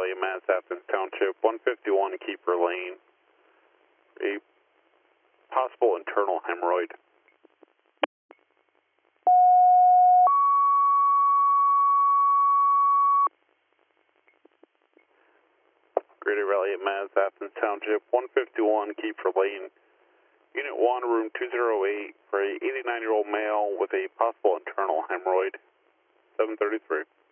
Rally, Mass Athens Township, 151 Keeper Lane. A possible internal hemorrhoid. Greater Rally, Mass Athens Township, 151 Keeper Lane. Unit 1, room 208 for a 89-year-old male with a possible internal hemorrhoid. 733.